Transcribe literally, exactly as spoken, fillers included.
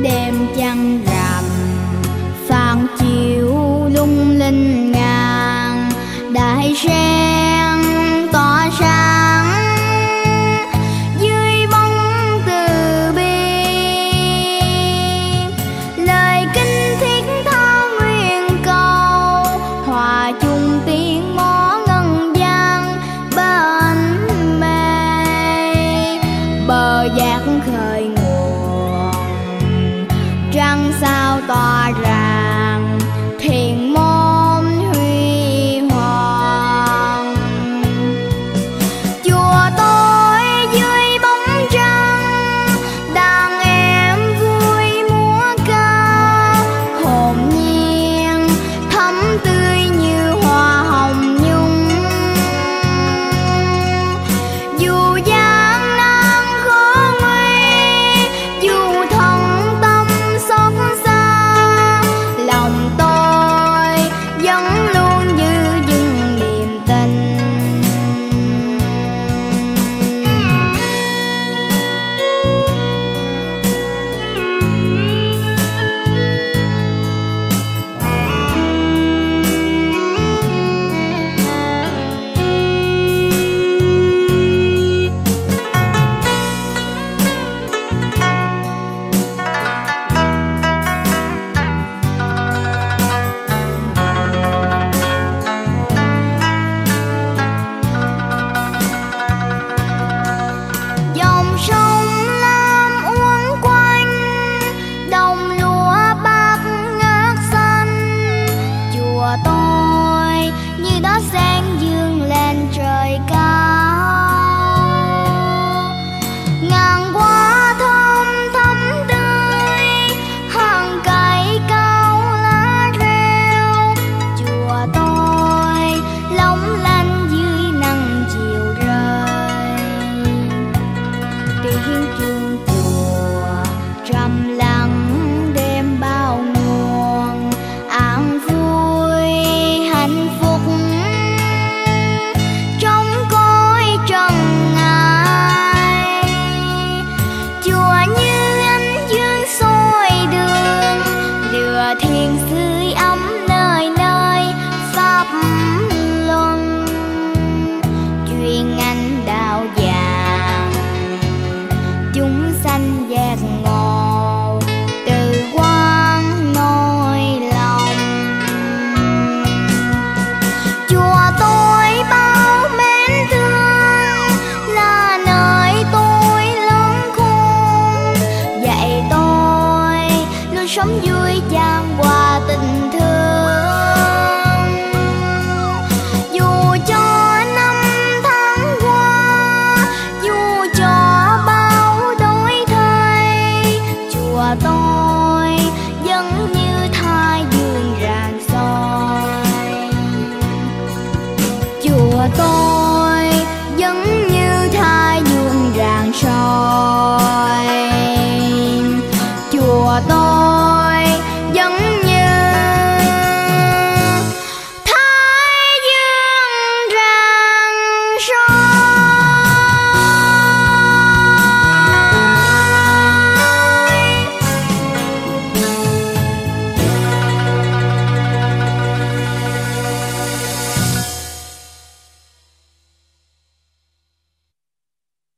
đêm trăng rằm phản chiếu lung linh ngàn, đại sen tỏa sáng dưới bóng từ bi. Lời kinh thiết tha nguyện cầu, hòa chung tiếng mõ ngân vang bên mê. Bờ giác khơi nguồn trăng sao tỏa rạng, thiền môn huy hoàng. Chùa tôi dưới bóng trăng, đàn em vui múa ca, hồn nhiên thắm tươi như hoa hồng nhung. Dù gian nan khó nguy, dù thân tâm xót xa, lòng tôi vẫn luôn giữ vững niềm tin. Dòng sông lam uốn quanh, đồng lúa bát ngát xanh. Chùa tôi như đó sen dương lên trời cao, ngàn hoa thơm thắm tươi, hàng cây cao lá reo. Chùa tôi long lanh dưới nắng chiều rơi, tiếng chuông chùa trầm lặng đêm bao nguồn an vui hạnh phúc trong cõi trần ai. Chùa như ánh dương soi đường, lửa thiên sưởi ấm nơi nơi pháp luân. Chuyên anh đạo vàng chúng sanh giác ngộ, từ quán nỗi lòng. Chùa tôi bao mến thương, là nơi tôi lớn khôn, dạy tôi luôn sống vui chan hòa tình